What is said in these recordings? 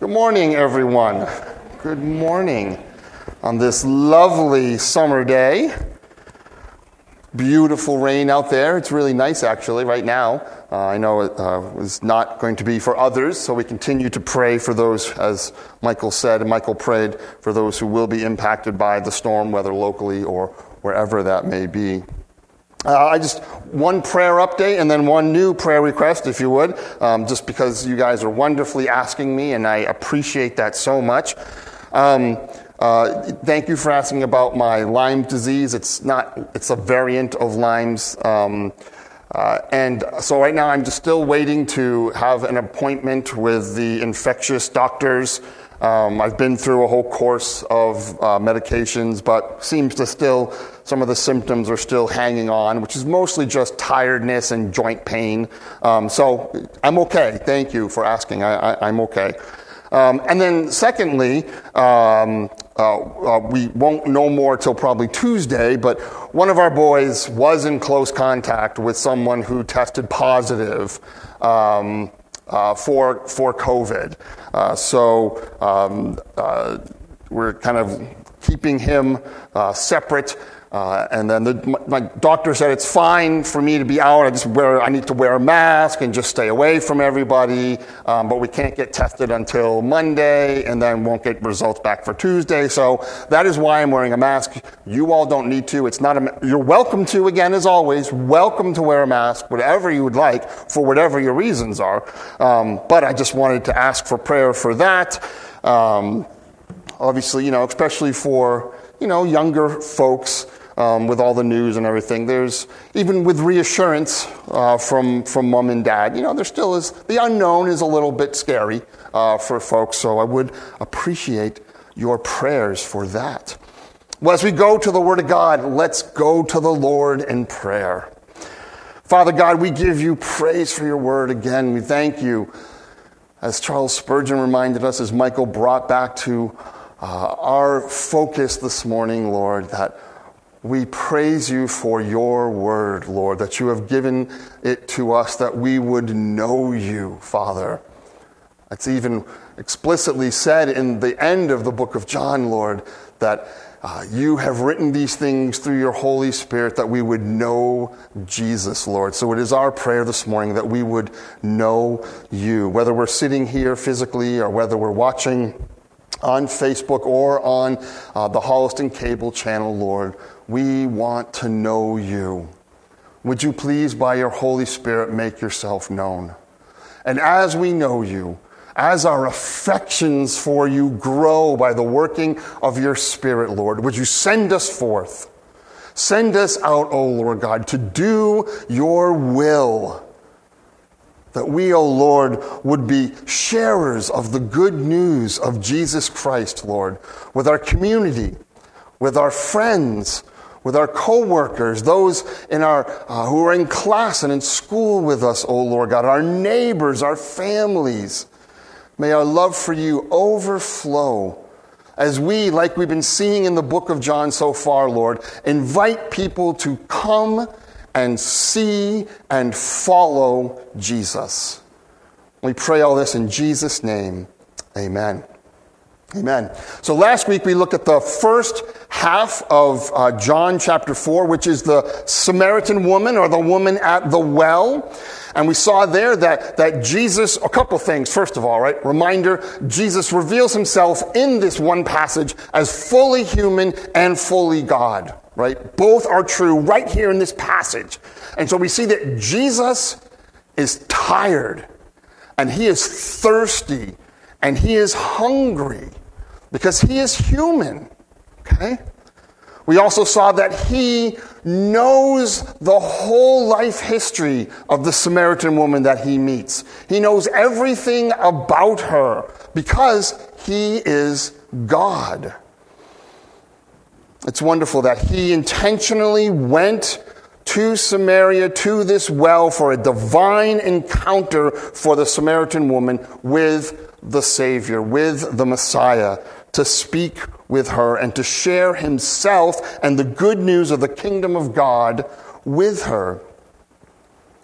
Good morning, everyone. Good morning on this lovely summer day. Beautiful rain out there. It's really nice, actually, right now. I know it was not going to be for others, so we continue to pray for those, as Michael said, and Michael prayed, for those who will be impacted by the storm, whether locally or wherever that may be. One prayer update and then one new prayer request, if you would, just because you guys are wonderfully asking me, and I appreciate that so much. Thank you for asking about my Lyme disease. It's a variant of Lyme's. And so right now I'm just still waiting to have an appointment with the infectious doctors. I've been through a whole course of medications, but seems to still, some of the symptoms are still hanging on, which is mostly just tiredness and joint pain. So I'm okay. Thank you for asking. I'm okay. And then secondly, we won't know more till probably Tuesday, but one of our boys was in close contact with someone who tested positive for COVID. So we're kind of keeping him separate. And then my doctor said it's fine for me to be out. I need to wear a mask and just stay away from everybody. But we can't get tested until Monday, and then won't get results back for Tuesday. So that is why I'm wearing a mask. You all don't need to. You're welcome to, again, as always, welcome to wear a mask, whatever you would like, for whatever your reasons are. But I just wanted to ask for prayer for that. Obviously, especially for, younger folks, with all the news and everything, there's, even with reassurance from mom and dad, there still is, the unknown is a little bit scary for folks, so I would appreciate your prayers for that. Well, as we go to the Word of God, let's go to the Lord in prayer. Father God, we give you praise for your Word again. We thank you, as Charles Spurgeon reminded us, as Michael brought back to our focus this morning, Lord, that we praise you for your word, Lord, that you have given it to us that we would know you, Father. It's even explicitly said in the end of the book of John, Lord, that you have written these things through your Holy Spirit that we would know Jesus, Lord. So it is our prayer this morning that we would know you, whether we're sitting here physically or whether we're watching on Facebook or on the Holliston Cable channel, Lord. We want to know you. Would you please, by your Holy Spirit, make yourself known? And as we know you, as our affections for you grow by the working of your Spirit, Lord, would you send us forth? Send us out, O Lord God, to do your will. That we, O Lord, would be sharers of the good news of Jesus Christ, Lord, with our community, with our friends, with our co-workers, those in our who are in class and in school with us, O Lord God, our neighbors, our families. May our love for you overflow as we, like we've been seeing in the book of John so far, Lord, invite people to come and see and follow Jesus. We pray all this in Jesus' name. Amen. Amen. So last week we looked at the first half of John chapter 4, which is the Samaritan woman, or the woman at the well. And we saw there that Jesus, a couple things. First of all, right, reminder, Jesus reveals himself in this one passage as fully human and fully God, right? Both are true right here in this passage. And so we see that Jesus is tired, and he is thirsty, and he is hungry, because he is human, okay? We also saw that he knows the whole life history of the Samaritan woman that he meets. He knows everything about her because he is God. It's wonderful that he intentionally went to Samaria, to this well, for a divine encounter for the Samaritan woman with the Savior, with the Messiah, to speak with her and to share himself and the good news of the kingdom of God with her.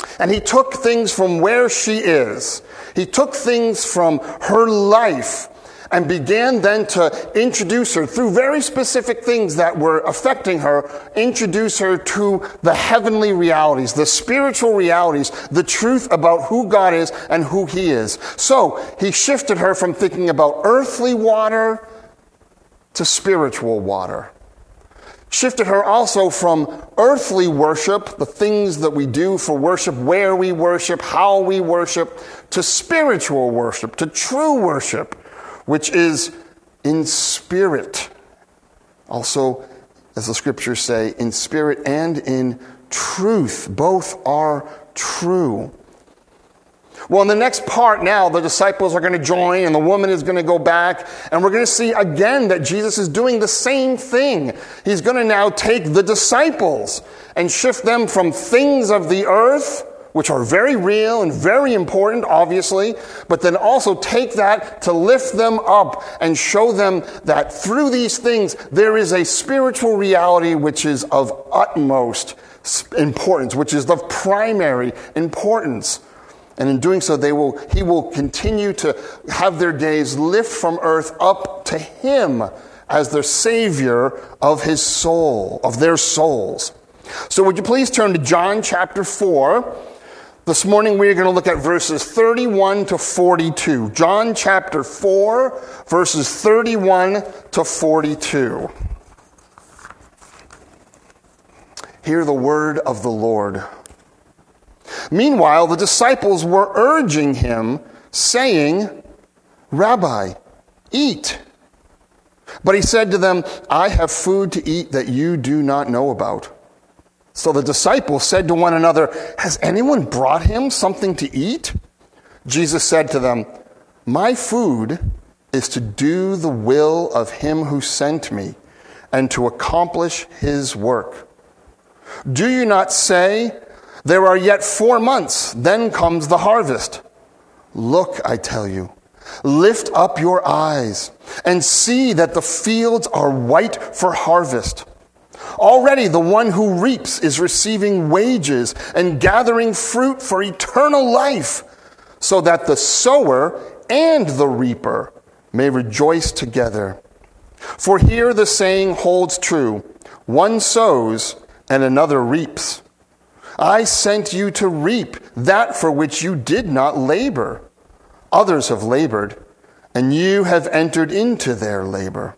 And he took things from where she is. He took things from her life and began then to introduce her through very specific things that were affecting her, introduce her to the heavenly realities, the spiritual realities, the truth about who God is and who he is. So he shifted her from thinking about earthly water to spiritual water. Shifted her also from earthly worship, the things that we do for worship, where we worship, how we worship, to spiritual worship, to true worship, which is in spirit. Also, as the scriptures say, in spirit and in truth. Both are true. Well, in the next part now, the disciples are going to join and the woman is going to go back. And we're going to see again that Jesus is doing the same thing. He's going to now take the disciples and shift them from things of the earth, which are very real and very important, obviously, but then also take that to lift them up and show them that through these things, there is a spiritual reality which is of utmost importance, which is of primary importance. And in doing so, he will continue to have their gaze lift from earth up to him as their Savior of his soul, of their souls. So would you please turn to John chapter 4. This morning we are going to look at verses 31 to 42. John chapter 4, verses 31 to 42. Hear the word of the Lord. Meanwhile, the disciples were urging him, saying, "Rabbi, eat." But he said to them, "I have food to eat that you do not know about." So the disciples said to one another, "Has anyone brought him something to eat?" Jesus said to them, "My food is to do the will of him who sent me and to accomplish his work. Do you not say, 'There are yet 4 months, then comes the harvest'? Look, I tell you, lift up your eyes and see that the fields are white for harvest. Already the one who reaps is receiving wages and gathering fruit for eternal life, so that the sower and the reaper may rejoice together. For here the saying holds true, one sows and another reaps. I sent you to reap that for which you did not labor. Others have labored, and you have entered into their labor."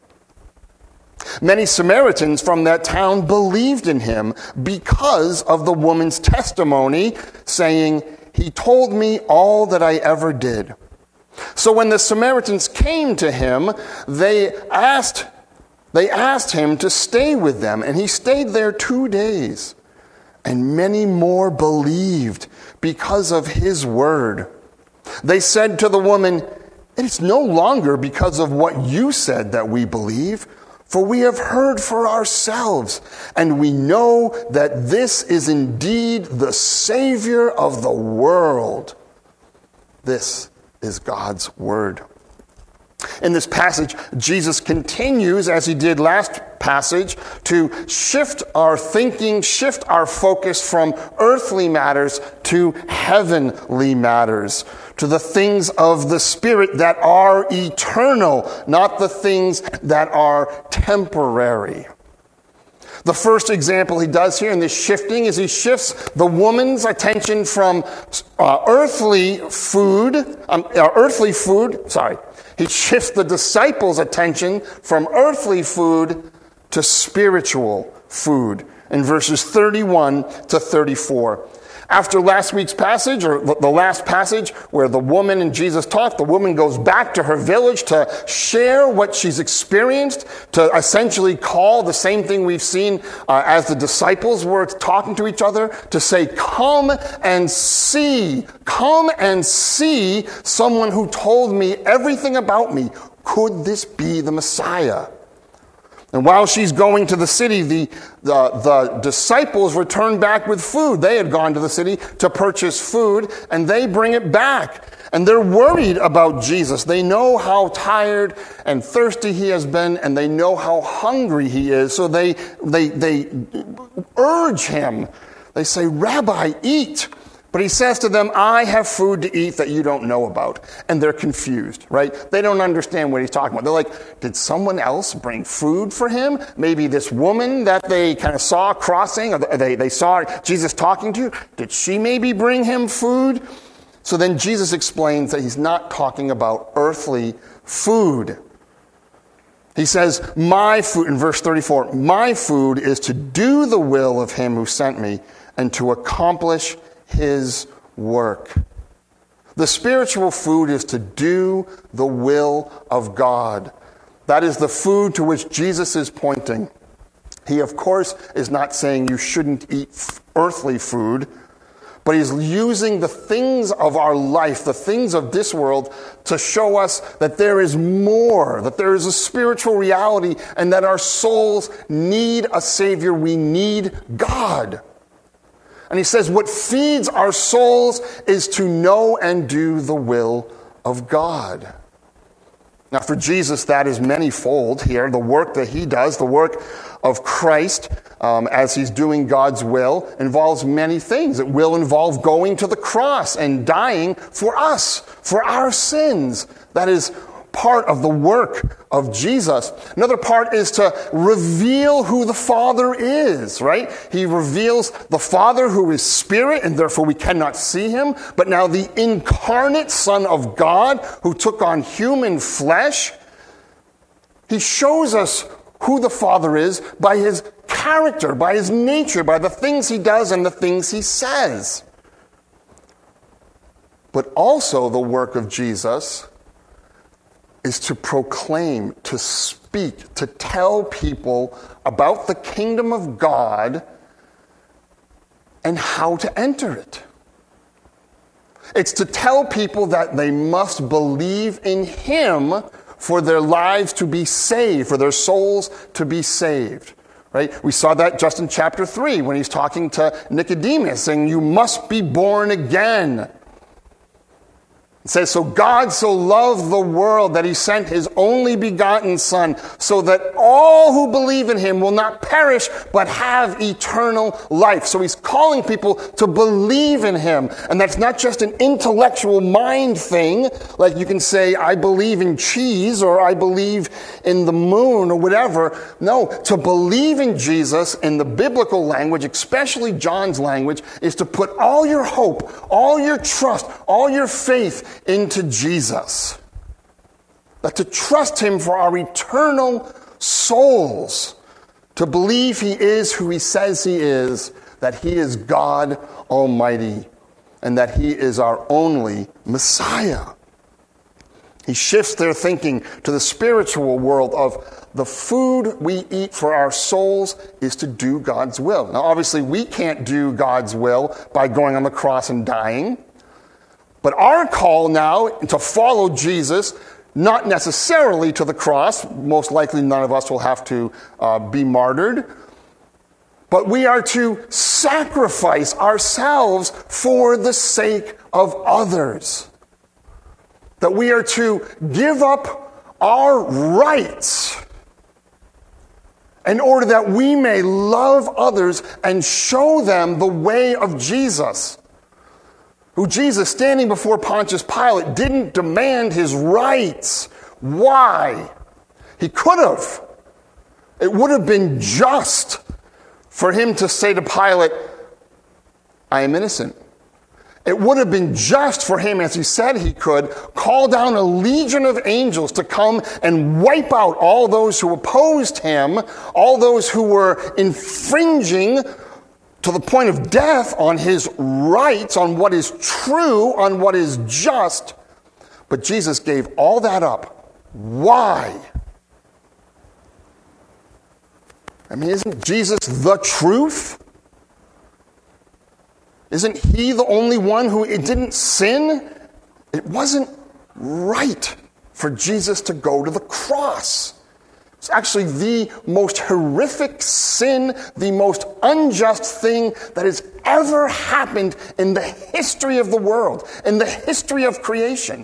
Many Samaritans from that town believed in him because of the woman's testimony, saying, "He told me all that I ever did." So when the Samaritans came to him, they asked him to stay with them, and he stayed there 2 days. And many more believed because of his word. They said to the woman, "It is no longer because of what you said that we believe, for we have heard for ourselves, and we know that this is indeed the Savior of the world." This is God's word. In this passage, Jesus continues, as he did last passage, to shift our thinking, shift our focus from earthly matters to heavenly matters, to the things of the Spirit that are eternal, not the things that are temporary. The first example he does here in this shifting is he shifts the woman's attention from earthly food. He shifts the disciples' attention from earthly food to spiritual food in verses 31 to 34. After last week's passage, or the last passage where the woman and Jesus talked, the woman goes back to her village to share what she's experienced, to essentially call the same thing we've seen as the disciples were talking to each other, to say, come and see someone who told me everything about me. Could this be the Messiah? And while she's going to the city, the disciples return back with food. They had gone to the city to purchase food, and they bring it back. And they're worried about Jesus. They know how tired and thirsty he has been, and they know how hungry he is. So they urge him. They say, "Rabbi, eat." But he says to them, I have food to eat that you don't know about. And they're confused, right? They don't understand what he's talking about. They're like, did someone else bring food for him? Maybe this woman that they kind of saw crossing, or they saw Jesus talking to, did she maybe bring him food? So then Jesus explains that he's not talking about earthly food. He says, my food, in verse 34, my food is to do the will of him who sent me and to accomplish his work. The spiritual food is to do the will of God. That is the food to which Jesus is pointing. He, of course, is not saying you shouldn't eat earthly food, but he's using the things of our life, the things of this world, to show us that there is more, that there is a spiritual reality, and that our souls need a Savior. We need God. And he says what feeds our souls is to know and do the will of God. Now for Jesus, that is manyfold here. The work that he does, the work of Christ, as he's doing God's will, involves many things. It will involve going to the cross and dying for us, for our sins. That is part of the work of Jesus. Another part is to reveal who the Father is, right? He reveals the Father who is spirit, and therefore we cannot see him, but now the incarnate Son of God who took on human flesh. He shows us who the Father is by his character, by his nature, by the things he does and the things he says. But also the work of Jesus is to proclaim, to speak, to tell people about the kingdom of God and how to enter it. It's to tell people that they must believe in him for their lives to be saved, for their souls to be saved. Right? We saw that just in chapter 3 when he's talking to Nicodemus, saying, you must be born again. It says, so God so loved the world that he sent his only begotten Son, so that all who believe in him will not perish, but have eternal life. So he's calling people to believe in him. And that's not just an intellectual mind thing, like you can say, I believe in cheese, or I believe in the moon, or whatever. No, to believe in Jesus in the biblical language, especially John's language, is to put all your hope, all your trust, all your faith into Jesus. That to trust him for our eternal souls, to believe he is who he says he is, that he is God Almighty, and that he is our only Messiah. He shifts their thinking to the spiritual world of the food we eat for our souls is to do God's will. Now, obviously, we can't do God's will by going on the cross and dying. But our call now to follow Jesus, not necessarily to the cross, most likely none of us will have to be martyred, but we are to sacrifice ourselves for the sake of others. That we are to give up our rights in order that we may love others and show them the way of Jesus. Who Jesus, standing before Pontius Pilate, didn't demand his rights. Why? He could have. It would have been just for him to say to Pilate, I am innocent. It would have been just for him, as he said he could, call down a legion of angels to come and wipe out all those who opposed him, all those who were infringing to the point of death on his rights, on what is true, on what is just. But Jesus gave all that up. Why? I mean, isn't Jesus the truth? Isn't he the only one who didn't sin? It wasn't right for Jesus to go to the cross. It's actually the most horrific sin, the most unjust thing that has ever happened in the history of the world, in the history of creation.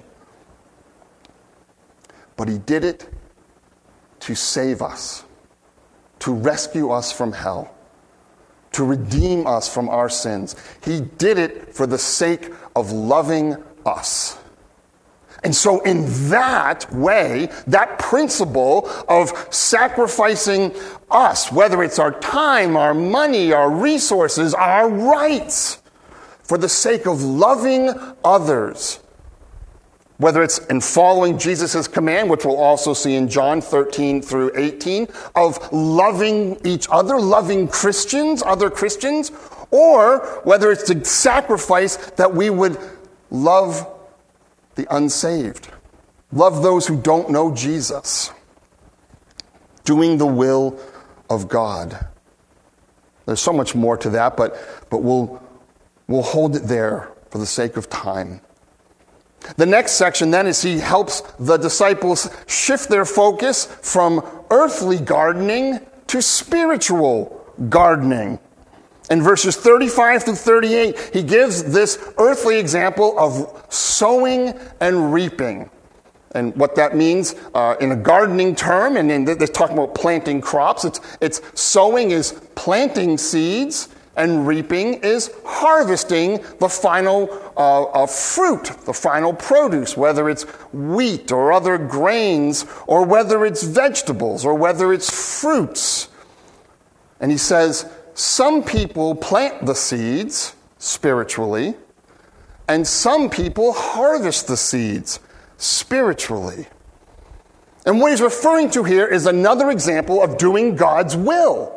But he did it to save us, to rescue us from hell. to redeem us from our sins. He did it for the sake of loving us. And so in that way, that principle of sacrificing us, whether it's our time, our money, our resources, our rights, for the sake of loving others, whether it's in following Jesus' command, which we'll also see in John 13 through 18, of loving each other, loving Christians, other Christians, or whether it's to sacrifice that we would love the unsaved, love those who don't know Jesus, doing the will of God. There's so much more to that, but we'll hold it there for the sake of time. The next section then is he helps the disciples shift their focus from earthly gardening to spiritual gardening. In verses 35 through 38, he gives this earthly example of sowing and reaping. And what that means in a gardening term, and they're talking about planting crops, it's sowing is planting seeds, and reaping is harvesting the final fruit, the final produce, whether it's wheat or other grains, or whether it's vegetables, or whether it's fruits. And he says, some people plant the seeds spiritually, and some people harvest the seeds spiritually. And what he's referring to here is another example of doing God's will.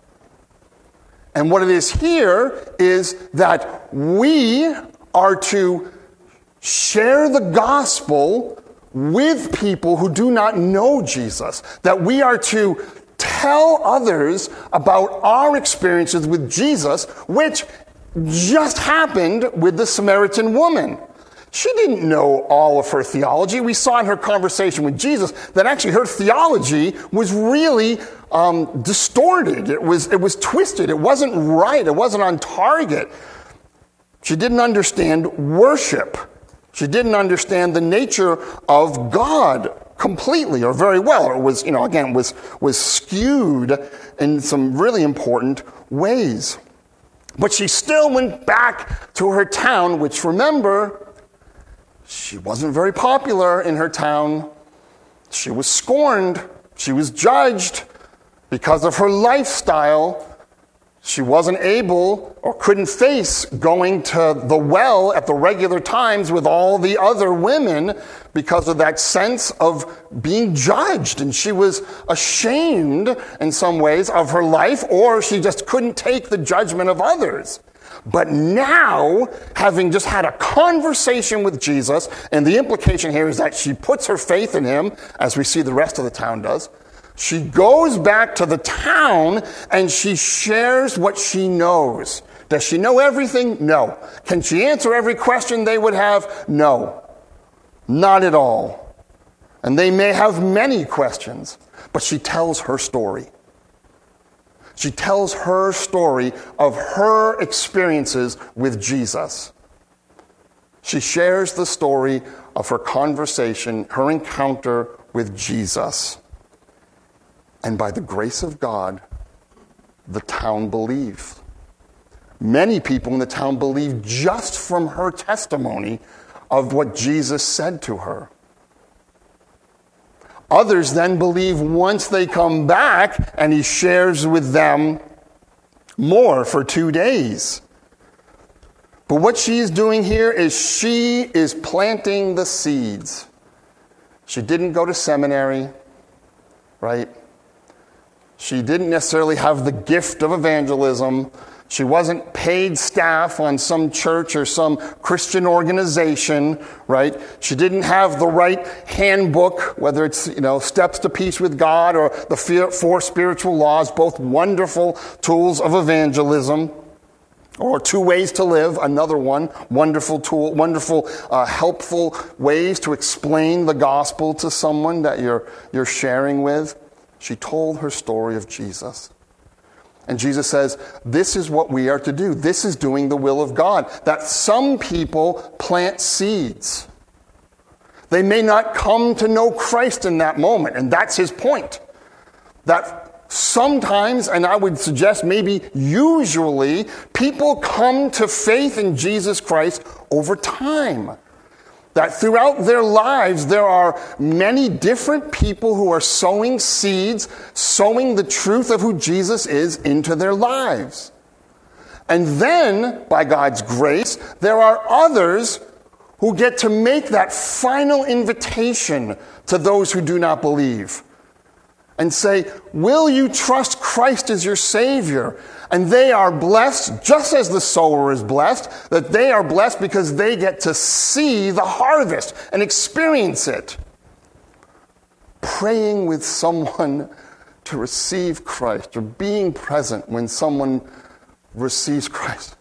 And what it is here is that we are to share the gospel with people who do not know Jesus. That we are to tell others about our experiences with Jesus, which just happened with the Samaritan woman. She didn't know all of her theology. We saw in her conversation with Jesus that actually her theology was really distorted. It was twisted. It wasn't right. It wasn't on target. She didn't understand worship. She didn't understand the nature of God completely or very well. Or it was, again, was skewed in some really important ways. But she still went back to her town, which, remember, she wasn't very popular in her town. She was scorned. She was judged because of her lifestyle. She wasn't able or couldn't face going to the well at the regular times with all the other women because of that sense of being judged. And she was ashamed in some ways of her life, or she just couldn't take the judgment of others. But now, having just had a conversation with Jesus, and the implication here is that she puts her faith in him, as we see the rest of the town does, she goes back to the town and she shares what she knows. Does she know everything? No. Can she answer every question they would have? No. Not at all. And they may have many questions, but she tells her story. She tells her story of her experiences with Jesus. She shares the story of her conversation, her encounter with Jesus. And by the grace of God, the town believed. Many people in the town believed just from her testimony of what Jesus said to her. Others then believe once they come back and he shares with them more for 2 days. But what she is doing here is she is planting the seeds. She didn't go to seminary, right? She didn't necessarily have the gift of evangelism. She wasn't paid staff on some church or some Christian organization, right? She didn't have the right handbook, whether it's, Steps to Peace with God or the 4 Spiritual Laws, both wonderful tools of evangelism. Or 2 Ways to Live, another one, wonderful tool, wonderful, helpful ways to explain the gospel to someone that you're sharing with. She told her story of Jesus. And Jesus says, this is what we are to do. This is doing the will of God. That some people plant seeds. They may not come to know Christ in that moment, and that's his point. That Sometimes, and I would suggest maybe usually, people come to faith in Jesus Christ over time. That throughout their lives, there are many different people who are sowing seeds, sowing the truth of who Jesus is into their lives. And then, by God's grace, there are others who get to make that final invitation to those who do not believe and say, will you trust Christ as your Savior? And they are blessed, just as the sower is blessed, that they are blessed because they get to see the harvest and experience it. Praying with someone to receive Christ, or being present when someone receives Christ,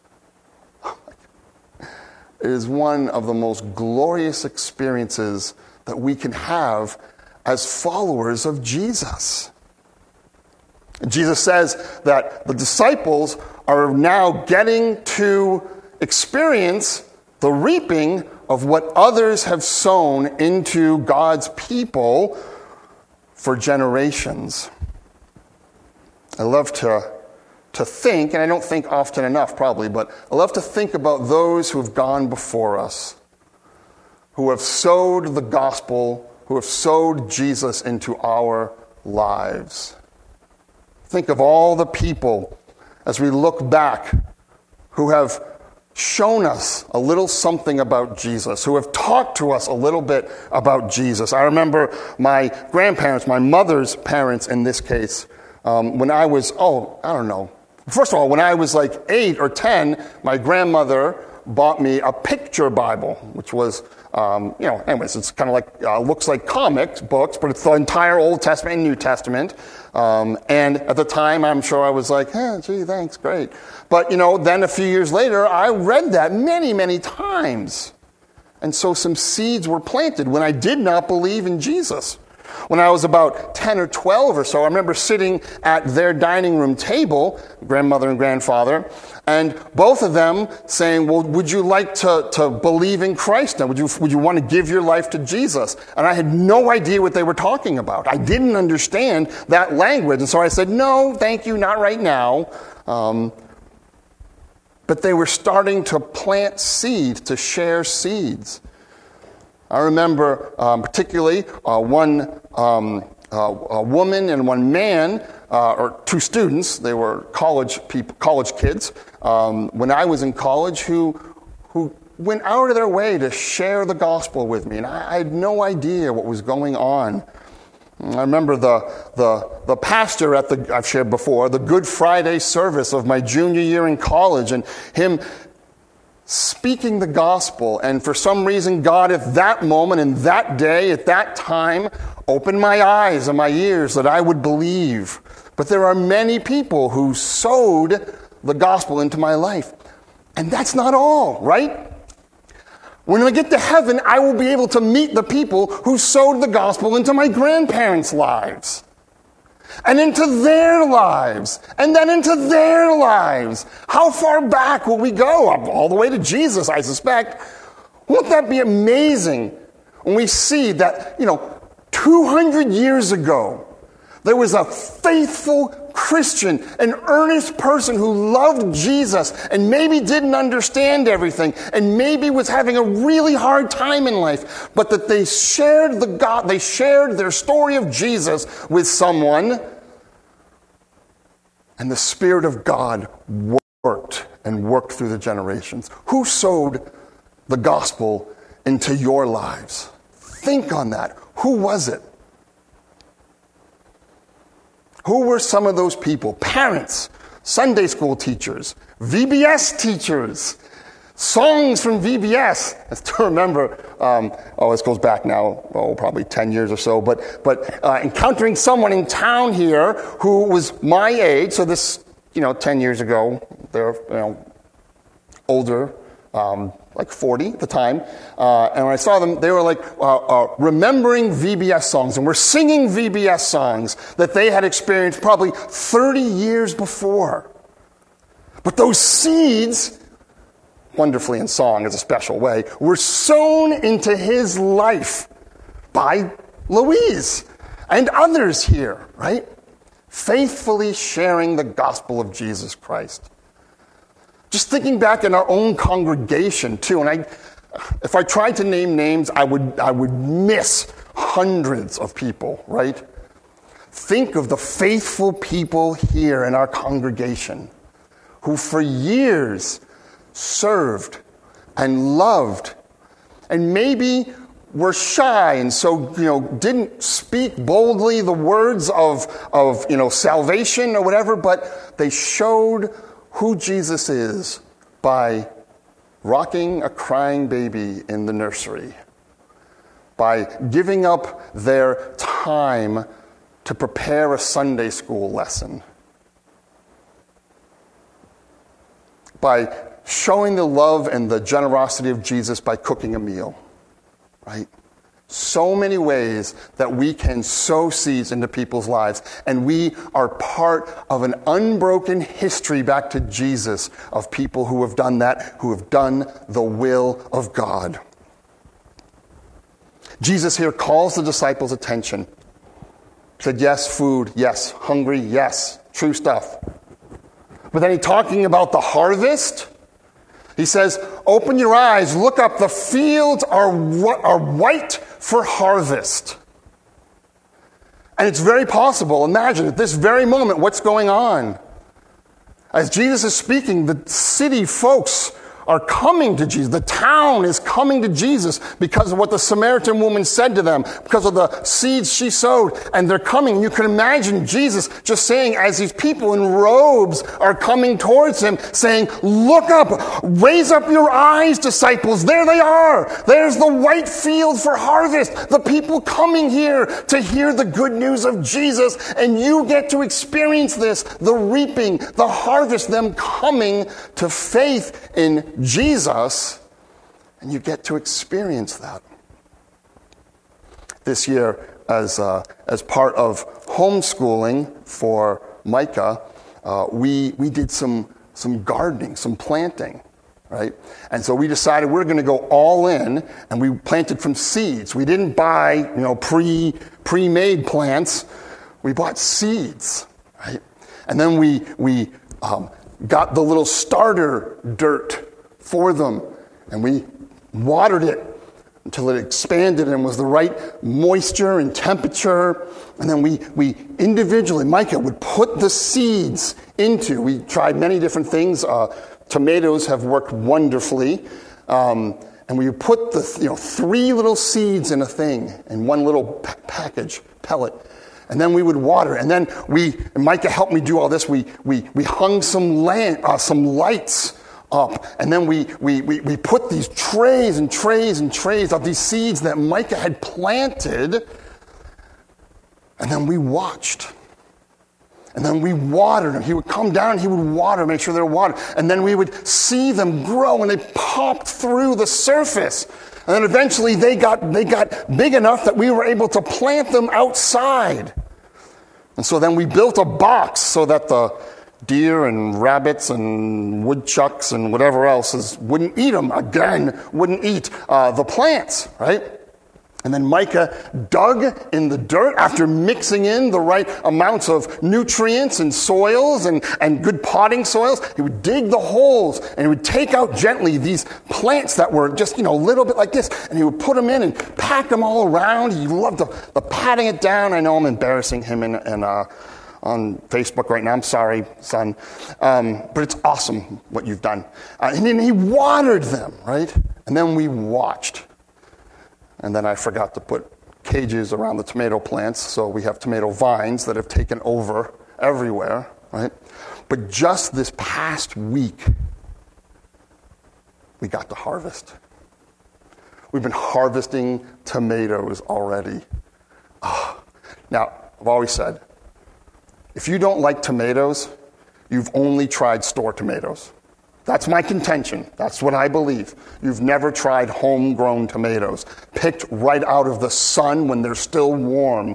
it is one of the most glorious experiences that we can have as followers of Jesus. Jesus says that the disciples are now getting to experience the reaping of what others have sown into God's people for generations. I love to think, and I don't think often enough probably, but I love to think about those who have gone before us, who have sowed the gospel, who have sowed Jesus into our lives. Think of all the people, as we look back, who have shown us a little something about Jesus, who have talked to us a little bit about Jesus. I remember my grandparents, my mother's parents in this case, when I was, First of all, when I was like 8 or 10, my grandmother bought me a picture Bible, which was, anyways, it's kind of like, looks like comic books, but it's the entire Old Testament and New Testament. And at the time, I'm sure I was like, gee, thanks, great. But, then a few years later, I read that many, many times. And so some seeds were planted when I did not believe in Jesus. When I was about 10 or 12 or so, I remember sitting at their dining room table, grandmother and grandfather, and both of them saying, well, would you like to believe in Christ now? Would you want to give your life to Jesus? And I had no idea what they were talking about. I didn't understand that language. And so I said, no, thank you, not right now. But they were starting to plant seeds, to share seeds. I remember particularly one a woman and one man, or two students. They were college kids. When I was in college, who went out of their way to share the gospel with me, and I had no idea what was going on. I remember the pastor I've shared before, the Good Friday service of my junior year in college, and him speaking the gospel, and for some reason God at that moment, in that day, at that time, opened my eyes and my ears that I would believe. But there are many people who sowed the gospel into my life. And that's not all, right? When I get to heaven, I will be able to meet the people who sowed the gospel into my grandparents' lives. And into their lives, and then into their lives. How far back will we go? All the way to Jesus, I suspect. Won't that be amazing when we see that, 200 years ago, there was a faithful Christian, an earnest person who loved Jesus and maybe didn't understand everything and maybe was having a really hard time in life, but that they shared they shared their story of Jesus with someone, and the Spirit of God worked through the generations. Who sowed the gospel into your lives? Think on that. Who was it? Who were some of those people? Parents, Sunday school teachers, VBS teachers, songs from VBS. I still remember, this goes back now, probably 10 years or so, but encountering someone in town here who was my age, so this, 10 years ago, they're, older, like 40 at the time, and when I saw them, they were like remembering VBS songs, and we're singing VBS songs that they had experienced probably 30 years before. But those seeds, wonderfully in song as a special way, were sown into his life by Louise and others here, right? faithfully sharing the gospel of Jesus Christ. Just thinking back in our own congregation too, and if I tried to name names, I would miss hundreds of people, right? Think of the faithful people here in our congregation who for years served and loved and maybe were shy and so, didn't speak boldly the words of salvation or whatever, but they showed who Jesus is by rocking a crying baby in the nursery, by giving up their time to prepare a Sunday school lesson, by showing the love and the generosity of Jesus by cooking a meal, right? So many ways that we can sow seeds into people's lives, and we are part of an unbroken history back to Jesus of people who have done that, who have done the will of God. Jesus here calls the disciples' attention. He said, yes, food, yes, hungry, yes, true stuff. But then he's talking about the harvest. He says, open your eyes, look up, the fields are white for harvest. And it's very possible, imagine at this very moment what's going on. As Jesus is speaking, the city folks are coming to Jesus. The town is coming to Jesus because of what the Samaritan woman said to them, because of the seeds she sowed, and they're coming. You can imagine Jesus just saying, as these people in robes are coming towards him, saying, look up, raise up your eyes, disciples. There they are. There's the white field for harvest. The people coming here to hear the good news of Jesus, and you get to experience this, the reaping, the harvest, them coming to faith in Jesus, and you get to experience that. This year, as part of homeschooling for Micah, we did some gardening, some planting, right? And so we decided we're going to go all in, and we planted from seeds. We didn't buy, pre-made plants. We bought seeds, right? And then we got the little starter dirt for them, and we watered it until it expanded and was the right moisture and temperature. And then we individually, Micah would put the seeds into. We tried many different things. Tomatoes have worked wonderfully. And we would put the 3 little seeds in a thing, in one little package, pellet. And then we would water. And then Micah helped me do all this. We hung some lights up. And then we put these trays and trays and trays of these seeds that Micah had planted. And then we watched. And then we watered them. He would come down and he would water, make sure they were watered. And then we would see them grow, and they popped through the surface. And then eventually they got big enough that we were able to plant them outside. And so then we built a box so that the deer and rabbits and woodchucks and whatever else wouldn't eat them again, wouldn't eat the plants, right? And then Micah dug in the dirt after mixing in the right amounts of nutrients and soils and good potting soils. He would dig the holes, and he would take out gently these plants that were just, a little bit like this, and he would put them in and pack them all around. He loved the patting it down. I know I'm embarrassing him on Facebook right now. I'm sorry, son. But it's awesome what you've done. And then he watered them, right? And then we watched. And then I forgot to put cages around the tomato plants, so we have tomato vines that have taken over everywhere, right? But just this past week, we got to harvest. We've been harvesting tomatoes already. Now, I've always said, if you don't like tomatoes, you've only tried store tomatoes. That's my contention. That's what I believe. You've never tried homegrown tomatoes, picked right out of the sun when they're still warm.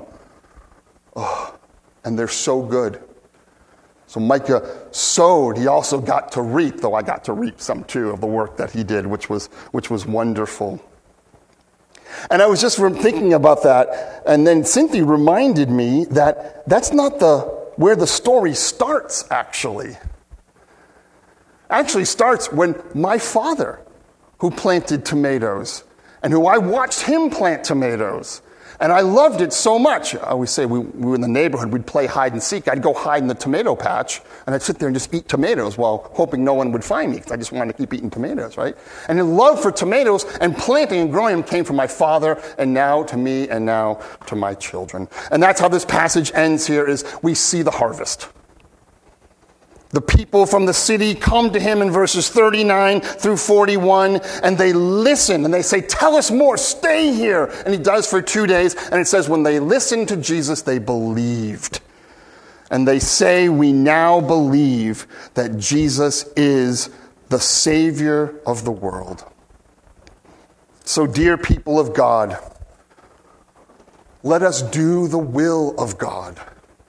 And they're so good. So Micah sowed. He also got to reap, though I got to reap some too of the work that he did, which was wonderful. And I was just thinking about that, and then Cynthia reminded me that that's not the where the story starts, actually. Actually starts when my father, who planted tomatoes, and who I watched him plant tomatoes, and I loved it so much. I always say we were in the neighborhood, we'd play hide and seek. I'd go hide in the tomato patch, and I'd sit there and just eat tomatoes while hoping no one would find me, because I just wanted to keep eating tomatoes, right? And the love for tomatoes and planting and growing them came from my father, and now to me, and now to my children. And that's how this passage ends here, is we see the harvest. The people from the city come to him in verses 39 through 41, and they listen, and they say, tell us more, stay here. And he does for 2 days, and it says when they listened to Jesus, they believed. And they say, we now believe that Jesus is the Savior of the world. So, dear people of God, let us do the will of God.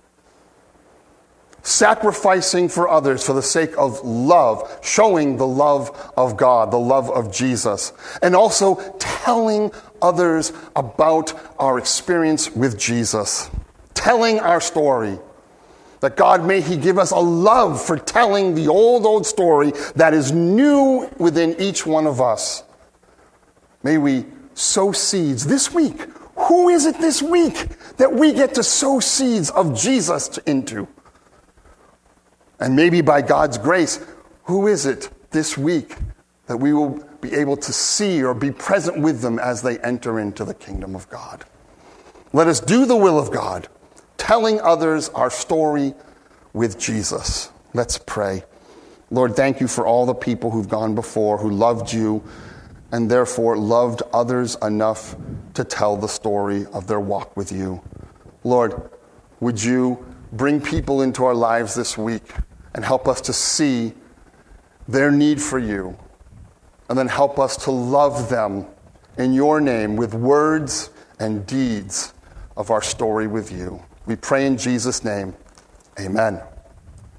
Sacrificing for others for the sake of love, showing the love of God, the love of Jesus, and also telling others about our experience with Jesus, telling our story, that God may He give us a love for telling the old story that is new within each one of us. May we sow seeds this week. Who is it this week that we get to sow seeds of Jesus into? And maybe by God's grace, who is it this week that we will be able to see or be present with them as they enter into the kingdom of God? Let us do the will of God, telling others our story with Jesus. Let's pray. Lord, thank you for all the people who've gone before, who loved you, and therefore loved others enough to tell the story of their walk with you. Lord, would you bring people into our lives this week and help us to see their need for you, and then help us to love them in your name with words and deeds of our story with you. We pray in Jesus' name. Amen.